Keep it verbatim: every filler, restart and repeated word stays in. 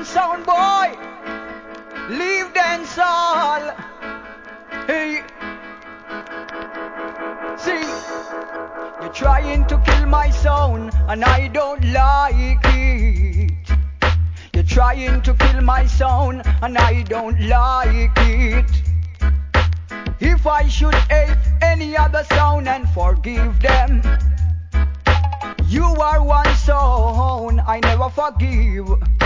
one sound boy. Leave dance all. Hey. See, you're trying to kill my sound, and I don't like it. You're trying to kill my sound, and I don't like it. If I should hate any other sound and forgive them, you are one sound I never forgive.